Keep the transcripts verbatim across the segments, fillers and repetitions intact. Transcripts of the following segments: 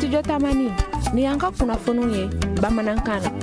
studio tamani ni yanka kunnafoniw ye bamanankan na.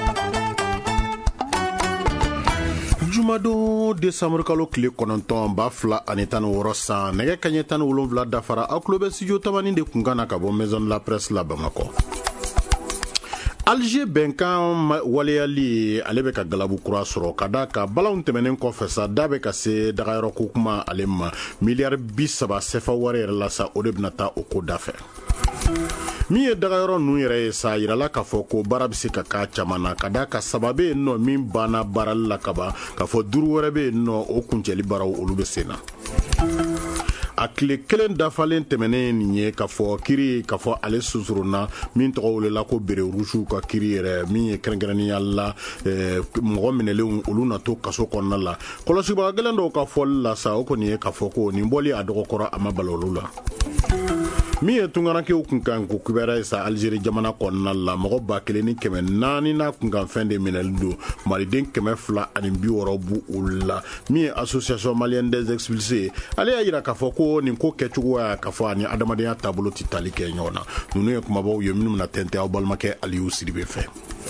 Jumadon décembre kalo kile kɔnɔntɔn ba fila ani tan ni wɔɔrɔ san nɛgɛ kaɲɛ tan ni wolonwula dafara aw tulo bɛ studio tamani de kun kan na ka bɔ maison de la presse la Bamakɔ. Alger bɛnkan waleyali ale bɛ ka galabu kura sɔrɔ ka da ka balaw tɛmɛnen kɔfɛ sa da bɛ ka se dagayɔrɔ ko kuma ale ma miliyari bi saba sefa wari yɛrɛ la sa o de bɛna taa o ko da fɛ. Min ye dagayɔrɔ ninnu yɛrɛ ye sa yirala k'a fɔ ko baara bɛ se ka k'a caman na ka da ka saba bɛ yen nɔ min banna baarali la kaban k'a fɔ duuru wɛrɛ bɛ yen nɔ o kuncɛli baaraw olu bɛ sen na. A tile kelen dafalen tɛmɛnen nin ye k'a fɔ kiri k'a fɔ ale susurunna min tɔgɔ welela ko bere rouge ka kiri yɛrɛ min ye kɛrɛnkɛrɛnnenya la mɔgɔ minɛlenw olu na to kaso kɔnɔna la kɔlɔsibaga gɛlɛn dɔw ka fɔli la sa o kɔni ye k'a fɔ ko nin bɔli a dɔgɔkɔrɔ a ma balo olu la. Min ye tungarankew kun kan ko kubɛra ye sa Algérie jamana kɔnɔna la mɔgɔ ba kelen ni kɛmɛ naani n'a kun kan fɛn de minɛli don maliden kɛmɛ fila ani bi wɔɔrɔ bu olu la min ye association malienne des expulsés ale y'a yira k'a fɔ ko nin ko kɛcogoya k'a fɔ ani adamadenya taabolo tɛ tali kɛ ɲɔgɔn na ninnu ye kumabaw ye minnu bɛna tɛntɛn aw balimakɛ Aliyu Sidibe fɛ.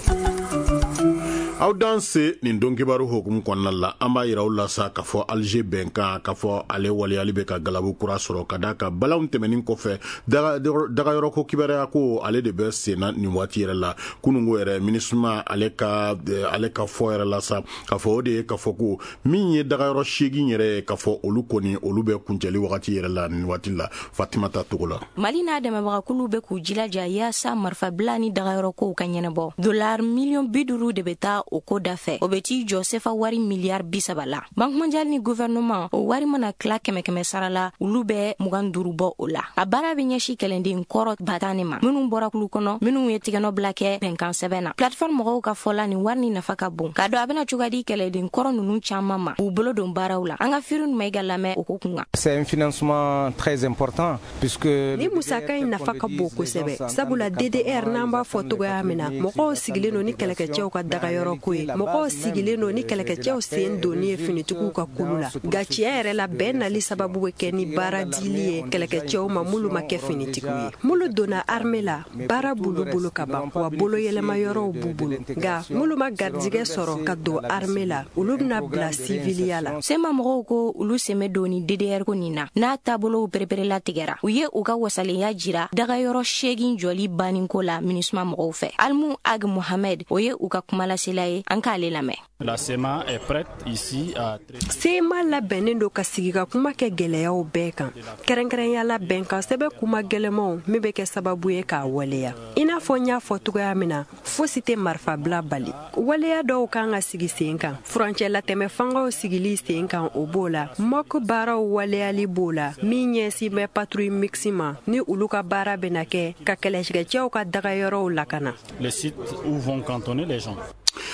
Aw danse nin don kibaru hukumu kɔnɔna la an b'a yira aw la sa k'a fɔ Alger bɛnkan k'a fɔ ale waleyali bɛ ka galabu kura sɔrɔ ka da ka balaw tɛmɛnin kɔfɛ dagayɔrɔ ko kibaruya ko ale de bɛ senna nin waati yɛrɛ la kunungo yɛrɛ minisma ale ka ale ka fɔ yɛrɛ la sa k'a fɔ o de ye k'a fɔ ko min ye dagayɔrɔ seegin yɛrɛ ye k'a fɔ olu kɔni olu bɛ kuncɛli wagati yɛrɛ la nin waati la Fatimata Togola. Mali n'a dɛmɛbagakulu bɛ k'u jilaja yaasa marifabila ni dagayɔrɔ kow ka ɲɛnabɔ dollar miliyɔn bi duuru de bɛ taa o ko da fɛ o bɛ t'i jɔ sefa wari miliyari bi saba la Banque mondiale ni gouvernement o wari mana tila kɛmɛ kɛmɛ sara la olu bɛ mugan duuru bɔ o la a baara bɛ ɲɛsi kɛlɛnden kɔrɔ batani ma minnu bɔra kulu kɔnɔ minnu ye tigɛnɔ bila kɛ bɛnkan sɛbɛn na plateforme mɔgɔw ka fɔla ni wari ni nafa ka bon k'a dɔn a bɛna cogoya di kɛlɛden kɔrɔ ninnu caman ma u bolo don baaraw la an ka firu ma i ka lamɛn o ko kun kan. C'est un financement très important puisque ni musaka in nafa ka bon kosɛbɛ sabula D D R n'an b'a fɔ togoya min na mɔgɔw sigilen don ni kɛlɛkɛcɛw ka dagayɔrɔ ko ye mɔgɔw sigilen don ni kɛlɛkɛcɛw sen donni ye finitigiw ka kulu la nka tiɲɛ yɛrɛ la bɛn nali sababu bɛ kɛ ni baara dili ye kɛlɛkɛcɛw ma mulu ma kɛ finitigiw ye mulu donna armée la baara bulu bolo ka ban wa bolo yɛlɛma yɔrɔw b'u bolo nka mulu ma garijɛgɛ sɔrɔ ka don armée la olu bɛna bila civiliya la sema mɔgɔw ko olu sɛmɛ don ni D D R ko nin na n'a taabolow perepere tigɛra u ye u ka wasalenya jira dagayɔrɔ seegin jɔli baninko la minisma mɔgɔw fɛ Almu Ag Mohamed o ye u ka kumalasela ye an k'ale lamɛn. La S E M A est prête ici à S E M A labɛnnen don ka sigi ka kuma kɛ gɛlɛyaw bɛɛ kan kɛrɛnkɛrɛnya la bɛnkan sɛbɛ kuma gɛlɛmaw min bɛ kɛ sababu ye k'a waleya i n'a fɔ n y'a fɔ togoya min na fosi tɛ marifabila bali waleya dɔw kan ka sigi sen kan furancɛ latɛmɛ fangaw sigili sen kan o b'o la mɔk baaraw waleyali b'o la min ɲɛsin bɛ patrouille mixi ma ni olu ka baara bɛna kɛ ka kɛlɛtigɛcɛw ka dagayɔrɔw lakana. Les sites où vont cantonner les gens.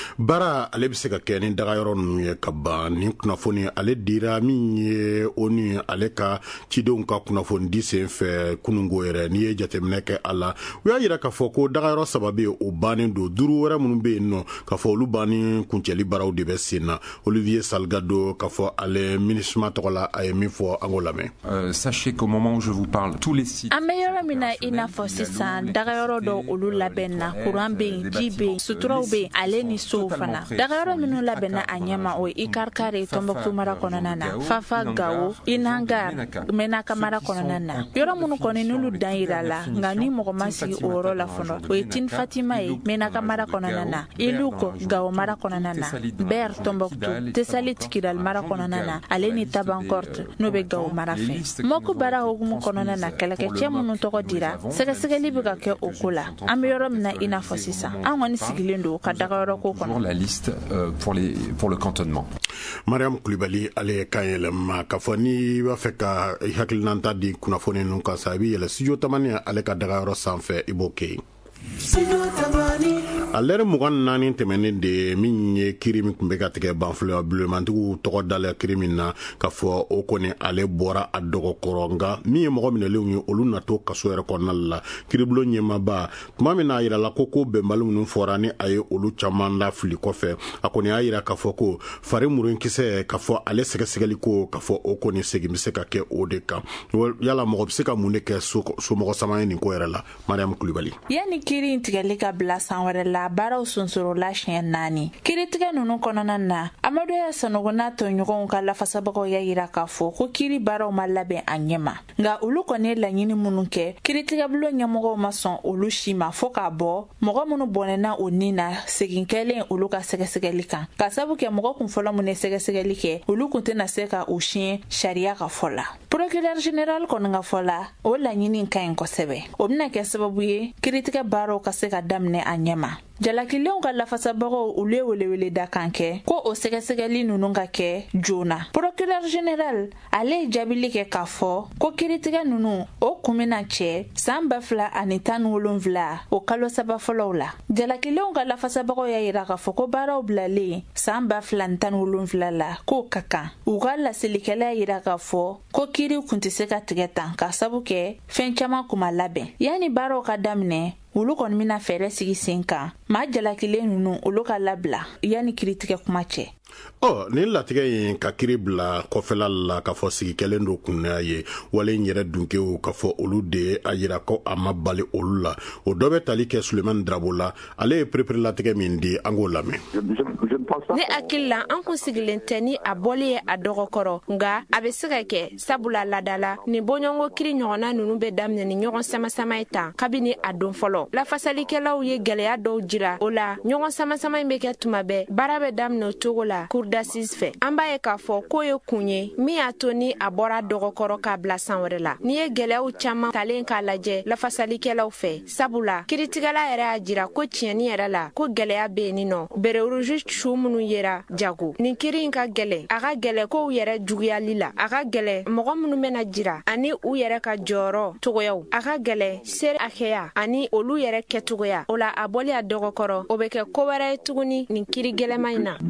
Bara ale bɛ se ka kɛ ni dagayɔrɔ ninnu ye ka ban ni kunnafoni ale dira min ye o ni ale ka cidenw ka kunnafoni di sen fɛ kunungo yɛrɛ n'i ye jateminɛ kɛ a la u y'a yira k'a fɔ ko dagayɔrɔ saba bɛ yen o bannen don duuru wɛrɛ minnu bɛ yen nɔ k'a fɔ olu banni kuncɛli baaraw de bɛ sen na Olivier Salgado k'a fɔ ale minisma tɔgɔ la a ye min fɔ an k'o lamɛn. Sachez qu'au moment où je vous parle tous les sites. An bɛ yɔrɔ min na i n'a fɔ sisan dagayɔrɔ dɔw olu labɛn na courant bɛ yen ji bɛ yen suturaw bɛ yen ale ni sow fana dagayɔrɔ minnu labɛnna a ɲɛma o ye Ikarkare Tombouctou mara kɔnɔna na Fafa Gao Inangar Menaka mara kɔnɔna na yɔrɔ minnu kɔni n'olu dan yira la nka ni mɔgɔ ma sigi o yɔrɔ la fɔlɔ o ye Tin Fatima ye Menaka mara kɔnɔna na Iluko Gao mara kɔnɔna na Ber Tombouctou Tesalit Kidal mara kɔnɔna na ale ni Tabankort n'o bɛ Gao mara fɛ mɔku baara hukumu kɔnɔna na kɛlɛkɛcɛ minnu tɔgɔ dira sɛgɛsɛgɛli bɛ ka kɛ o ko la an bɛ yɔrɔ min na i n'a fɔ sisan an kɔni sigilen don ka dagayɔrɔ ko kɔnɔ. La liste euh, pour les pour le cantonnement. Mariam Koulibaly ale ka yɛlɛma k'a fɔ ni b'a fɛ ka i hakilinanta di kunnafoni ninnu kan sa i bɛ yɛlɛ studio tamani ale ka dagayɔrɔ sanfɛ i b'o kɛ yen. alere mugan nani temene de minye kirimi kumbeka tike banfle blumantigu toko dale kirimi na kafo okone ale bora adogo koronga miye mogo minele unye olu na to kaso ere konala kiriblo nyema ba mami na ira la koko bembalu nu forani aye olu chamanda fili kofe akone ayira kafo ko fare murun kise kafo ale sege segeli ko kafo okone segi miseka ke odeka yala mogo biseka muneke so so mogo samay ni ko ere la Mariam Kulibali yani kiri intigale ka bla sanwere la bara usunsuro la shen nani kiri tiga nunu konona na amadu ya sanogo na to nyugo ka la fasabago ya ira kafo ko kiri bara o malabe anyema nga ulu kone la nyini mununke kiri tiga blo nyamogo mason ulu shima foka bo mogo munu bonena onina seginkele ulu ka sege segelika kasabu ke mogo kunfola mune sege segelike ulu kuntena seka ushin sharia ka fola procureur general konanga fola o la nyini nkaen ko sebe obna ke sababu ye kiri tiga baro ka seka damne anyema jalakilon ka lafasa bago ule wele wele da kanke ko o sege segali nunu nga ke jona procureur general ale jabili ke kafo ko kiritiga nunu o kumina che samba fla anitan wolonvla o kalo saba folola jalakilon ka lafasa bago ya ira kafo ko bara oblale samba fla anitan wolonvla la ko kaka ugala silikela ira kafo ko kiri kuntiseka tigeta ka sabuke fenchama kuma labe yani baro ka damne ulu kon mina fere sigi senka ma jalakile nunu ulu ka labla yani kritique kuma che oh ni latige yin ka kiribla kofela la ka fo sigi kelendo kunna ye wale nyere dunke o ka fo ulu de ayira ko amabali ulu la o dobe talike Suleiman Drabola ale prepare latige mindi angola me ne akilla an kun sigilen teni a boli a dogokoro nga abesega ke sabula ladala ni bonyongo kiri nyona nunu be damne ni nyogon sama sama ita kabini a don folo la fasalikelaw ye geleya do jira ola nyogon sama sama be ke tumabe barabe damne togo la cour d'assises fe amba e ka fo ko ye kunye mi atoni a bora dogokoro ka bla sanwere la ni ye gelew chama talen ka laje la fasalikelaw fe sabula kiritigala era ajira ko tieni era la ko geleya be ni no bere uruju munu yera jago ni kirin ka gele aga gele ko yere juguya lila aga gele mogo munu mena jira ani u yere ka joro togoyaw aga gele ser akeya ani olu yere ketugoya ola aboli adogokoro obeke ko were tuguni ni kiri gele mayna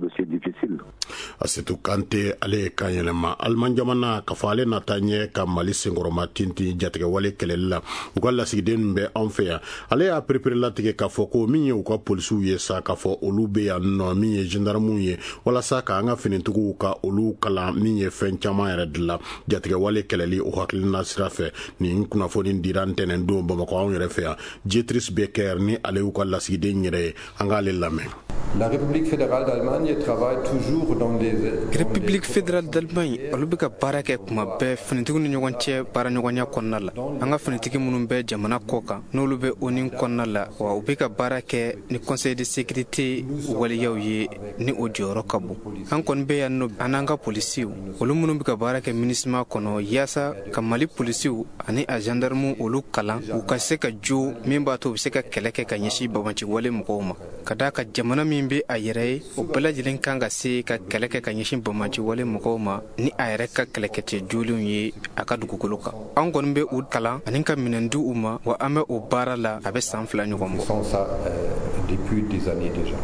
asetu kante ale kanyelema alman jamana kafale natanye ka mali singoroma tinti jatege wale kelela ugalla sigden be anfeya ale a prepare latige ka foko minye uka polisu ye sa ka fo olube ya no minye gendarme ye wala sa ka nga finintugu ka olu kala minye fen chama era dilla jatege wale keleli o haklina sirafe ni kuna fo din dirante nen do bamako on yere feya Jetris Becker ni ale ukalla sigden yere angale lame. La République fédérale d'Allemagne travaille toujours dans des République fédérale d'Allemagne olubika barake kuma be finitigu ni nyogonche bara nyogonya konnala anga finitigi munun be jamana koka nolu be onin konnala wa ubika barake ni conseil de sécurité wali yawye ni odioro kabu an kon be yanno ananga policiu olu munun bika barake ministre kono yasa kamali policiu ani a gendarme olu kala u ka se ka jo memba to se ka keleke ka nyishi babanci wale mukoma kada ka jamana mimbe ayere o bala jilen kanga se ka keleke ka nyishi babanci wale mukoma ni ayere ka keleke te jolun ye aka dugukuluka an gon be u kala anin ka minandu uma wa ame o barala abe sanfla nyugo depuis des années déjà.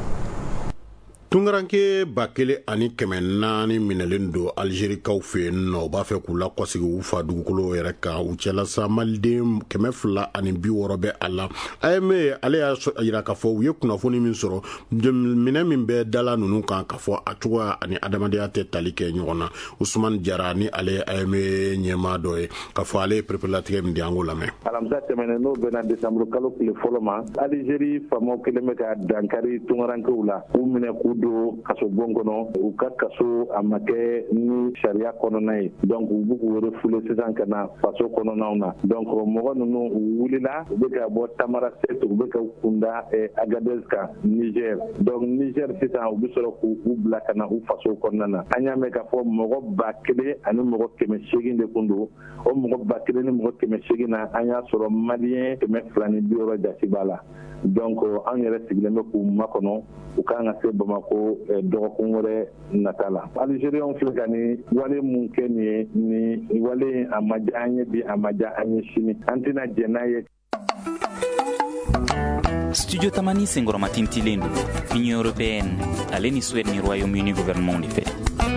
Tungaranke bakele ani keme nani minelendo Algérie kaufe no ba fe kula kwasigi ufa dugukolo ereka uchela sa malde keme fla ani bi worobe ala ayme ale ya yira ka fo ye kuna foni min soro mine min be dala nunu kan ka fo atwa ani adamade ate talike nyona Ousmane Diarra ni ale ayme nyema doye ka fo ale preparative ndi angola me alamza temene no bena décembre kalo le foloma Algérie famo keleme ka dankari tungaranke ula umine ku do kaso bongono u ka kaso amake ni sharia kononai donc u buku refule sisan kana faso kononawna donc mogo nunu wulila u beka bo Tamara set u beka kunda e Agadez ka Niger donc Niger sisan u bisoro ku u blakana u faso konona anya me ka fo mogo bakele ani mogo keme sheginde kundu o mogo bakele ni mogo keme shegina anya soro malien keme flani bioro jasibala donc an yɛrɛ sigilen bɛ k'u makɔnɔ u kan ka se Bamako dɔgɔkun wɛrɛ natala Algériens filɛ ka ni wale mun kɛ nin ye ni wale a ma diya an ye bi a ma diya an ye sini an tɛna jɛn n'a ye. Studio Tamani sengoroma tintilendu Union européenne ale ni Suède ni Royaume-Uni gouvernement ni fait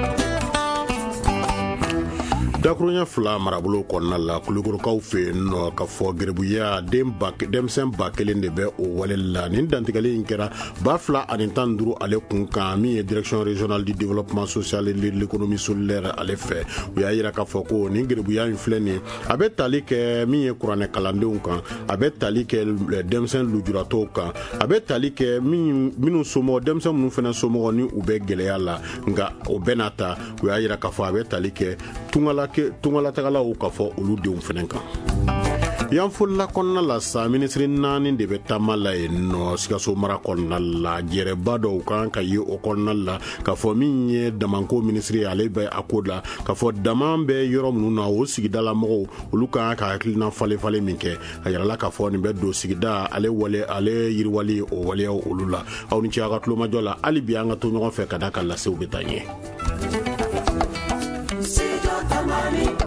dakurunya fila marabolo kɔnɔna la kulukorokaw fɛ yen nɔ ka fɔ gerebuya denmisɛn ba kelen de bɛ o wale la nin dantigɛli in kɛra ba fila ani tan duuru ale kun kan min ye direction régionale du développement social et de l'économie solidaire ale fɛ u y'a yira k'a fɔ ko nin gerebuya in filɛ nin a bɛ tali kɛ min ye kuranɛ kalandenw kan a bɛ tali kɛ denmisɛn lujuratɔw kan a bɛ tali kɛ minnu somɔgɔ denmisɛn minnu fana somɔgɔ ni u bɛ gɛlɛya la nka o bɛɛ n'a ta u y'a yira k'a fɔ a bɛ tali kɛ tungala tungalatagalaw ka fɔ olu denw fɛnɛ kan yan folila kɔnɔna la sa minisiri naani de bɛ taama la yen nɔ Sikaso mara kɔnɔna la jɛrɛba dɔw kan ka ye o kɔnɔna la k'a fɔ min ye damanko minisiri ye ale bɛ a ko la k'a fɔ dama bɛ yɔrɔ minnu na o sigidala mɔgɔw olu kan ka hakilina falen-falen min kɛ a yirala k'a fɔ nin bɛ don sigida ale wale ale yiriwali o waleyaw olu la aw ni ce a ka tulomajɔ la hali bi an ka to ɲɔgɔn fɛ ka da ka lasew bɛ taa ɲɛ. Tamani